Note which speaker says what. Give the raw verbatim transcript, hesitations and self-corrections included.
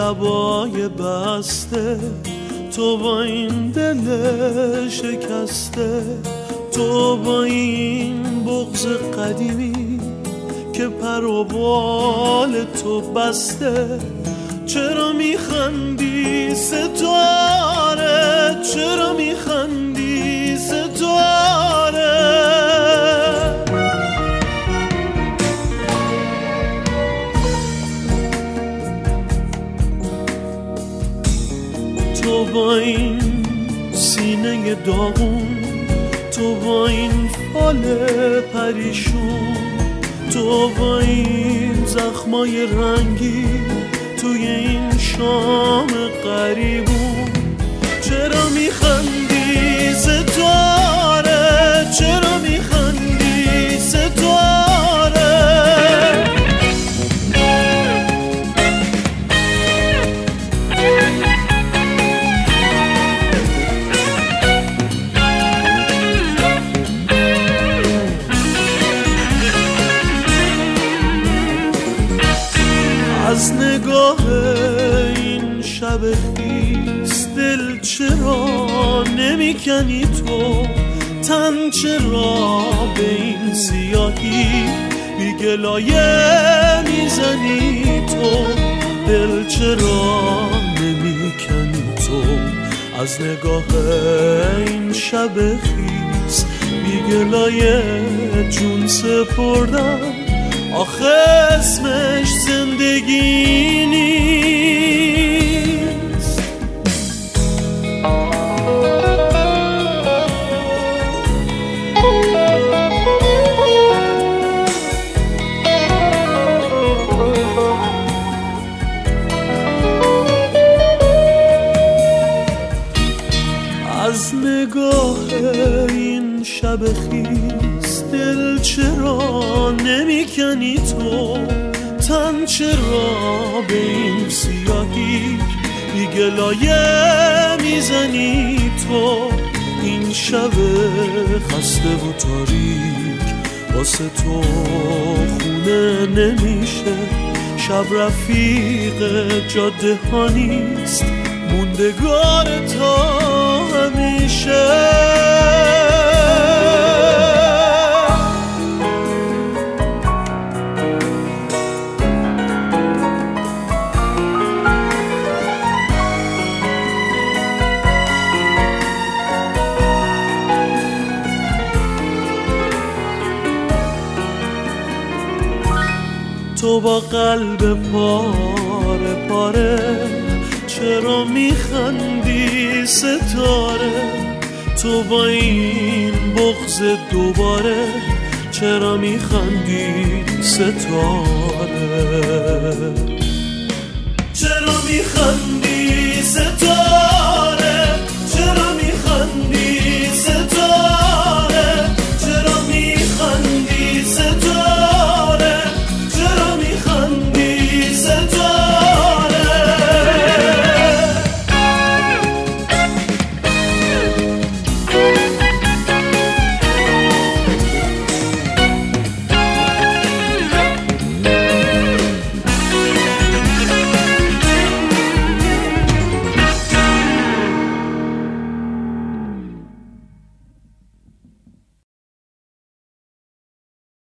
Speaker 1: لبای بسته، تو با این دل شکسته، تو با این بغض قدیمی که پر و بال تو بسته. چرا میخندی ستاره، چرا میخندی ستاره؟ تو با این سینه داغون، تو با این فال پریشون، تو با این زخمای رنگی توی این شام غریبون. چرا میخندی ستاره، چرا میخندی ستاره؟ از نگاه این شب خیس دل چرا نمیکنی تو؟ تن چرا به این سیاهی بی گلایه میزنی تو؟ دل چرا نمیکنی تو؟ از نگاه این شب خیس بی گلایه جون سپردم، آخه اسمش زندگی نیست. از نگاه این شب خیس دل چرا نمیکنی تو؟ تن چرا به این سیاهی بی گلایه میزنی تو؟ این شب خسته و تاریک واسه تو خونه نمیشه، شب رفیق جاده ها نیست، موندگار تا همیشه. تو با قلب پاره پاره چرا میخندی ستاره؟ تو با این بغض دوباره چرا میخندی ستاره؟ چرا میخندی ستاره؟